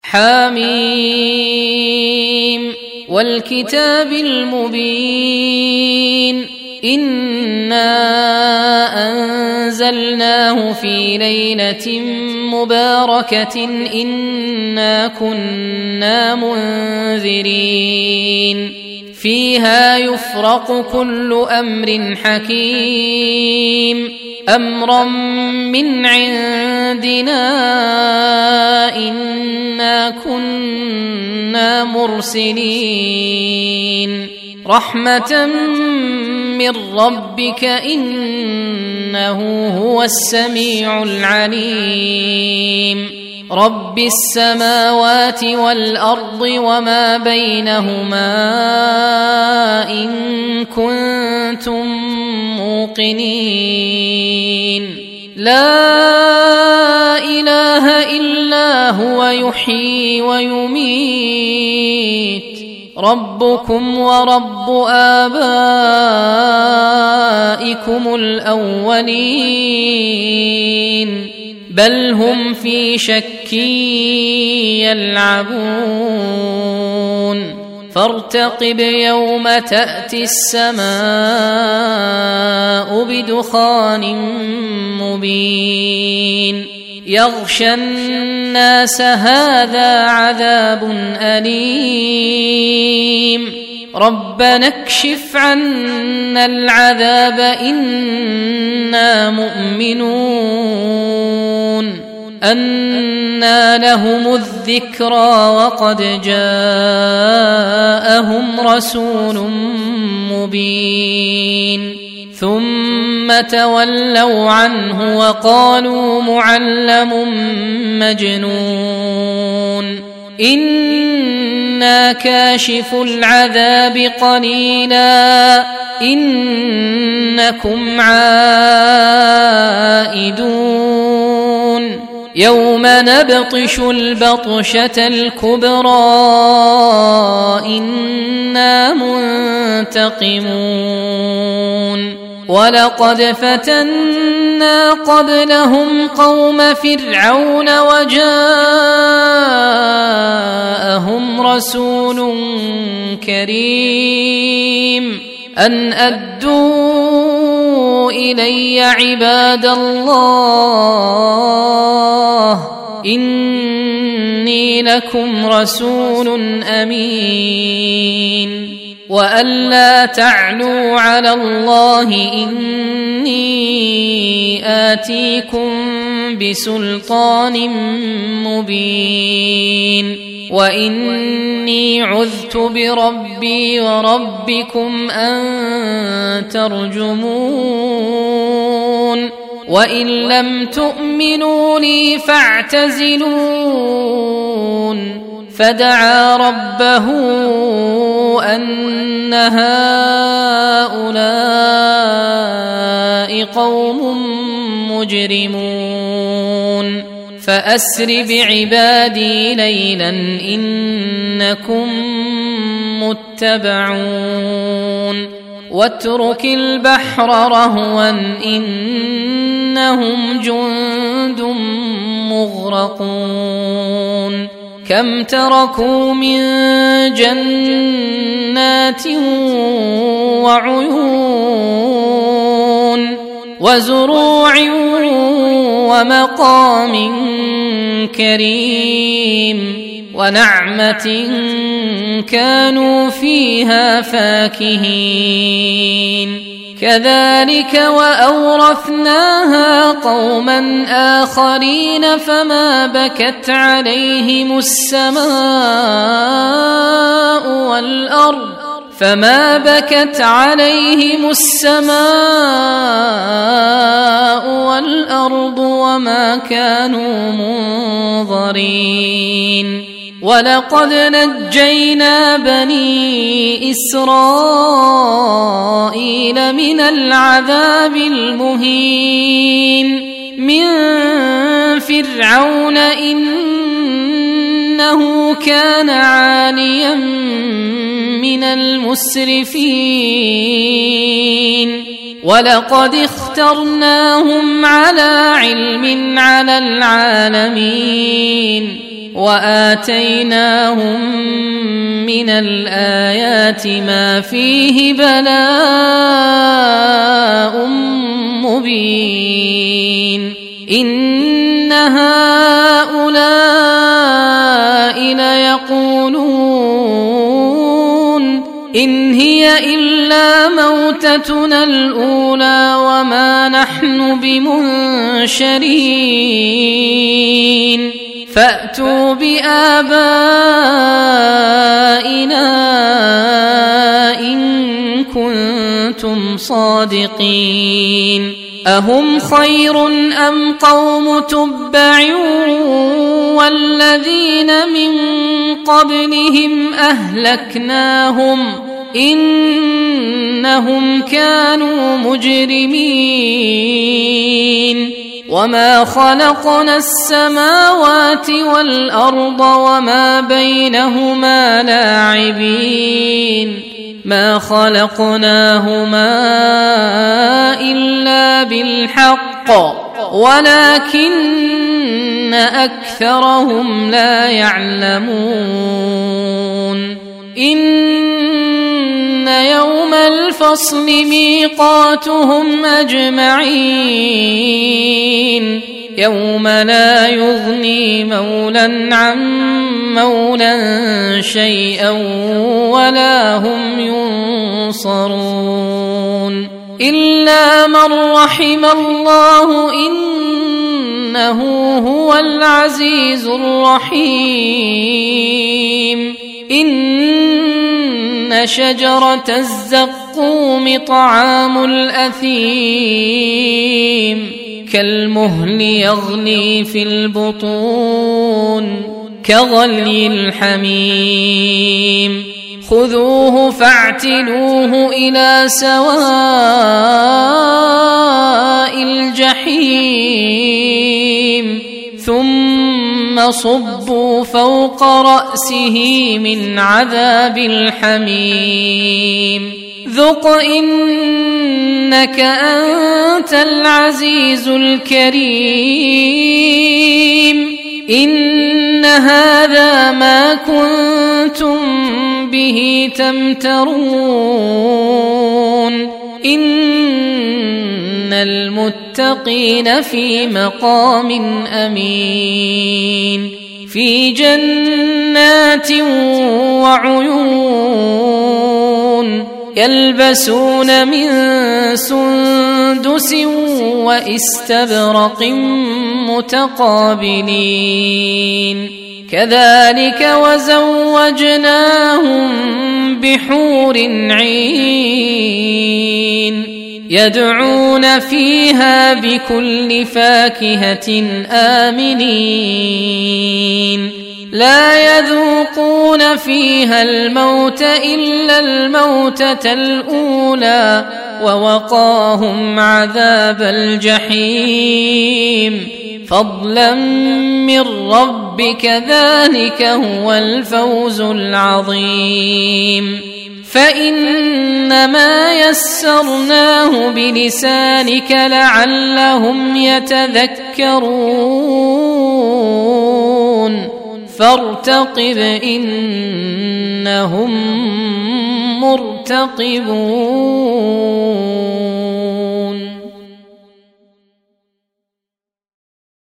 حميم والكتاب المبين إنا أنزلناه في ليلة مباركة إنا كنا منذرين فيها يفرق كل أمر حكيم أمرا من عندنا إنا كنا مرسلين رحمة من ربك إنه هو السميع العليم رب السماوات والأرض وما بينهما إن كنتم موقنين لا إله إلا هو يحيي ويميت ربكم ورب آبائكم الأولين بل هم في شك يلعبون فارتقب يوم تأتي السماء بدخان مبين يغشى الناس هذا عذاب أليم ربنا اكشف عنا العذاب إنا مؤمنون أنى لهم الذكرى وقد جاءهم رسول مبين ثم تولوا عنه وقالوا معلم مجنون إنا كاشف العذاب قليلا إنكم عائدون يوم نبطش البطشة الكبرى إنا منتقمون ولقد فتنا قبلهم قوم فرعون وجاءهم رسول كريم أن أدوا إلي عباد الله إني لكم رسول أمين وألا تعلوا على الله إني آتيكم بسلطان مبين وإني عذت بربي وربكم أن ترجمون وإن لم تؤمنوا لي فاعتزلون فدعا ربه أن هؤلاء قوم مجرمون فأسر بعبادي ليلا إنكم متبعون واترك البحر رهوا إنهم جند مغرقون كم تركوا من جنات وعيون وزروع ومقام كريم ونعمة كانوا فيها فاكهين كذلك وأورثناها قوما آخرين فما بكت عليهم السماء والأرض وما كانوا منظرين ولقد نجينا بني إسرائيل من العذاب المهين من فرعون إنه كان عاليا من المسرفين ولقد اخترناهم على علم على العالمين وآتيناهم من الآيات ما فيه بلاء مبين إن هؤلاء ليقولون إن هي إلا موتتنا الأولى وما نحن بمنشرين فأتوا بآبائنا إن كنتم صادقين أهم خير أم قوم تبع والذين من قبلهم أهلكناهم إنهم كانوا مجرمين وما خلقنا السماوات والأرض وما بينهما لاعبين ما خلقناهما إلا بالحق ولكن أكثرهم لا يعلمون إن يوم الفصل ميقاتهم أجمعين يوم لا يغني مولى عن مولى شيئا ولا هم ينصرون إلا من رحم الله إنه هو العزيز الرحيم إن شجرة الزقوم طعام الأثيم كالمهل يغلي في البطون كغلي الحميم خذوه فاعتلوه إلى سواء الجحيم ثم صبوا فوق رأسه من عذاب الحميم ذق إنك أنت العزيز الكريم إن هذا ما كنتم به تمترون إن المتقين في مقام أمين في جنات وعيون يلبسون من سندس واستبرق متقابلين كذلك وزوجناهم بحور عين يدعون فيها بكل فاكهة آمنين لا يذوقون فيها الموت إلا الموتة الأولى ووقاهم عذاب الجحيم فضلا من ربك ذلك هو الفوز العظيم فإنما يسرناه بلسانك لعلهم يتذكرون فارتقب إنهم مرتقبون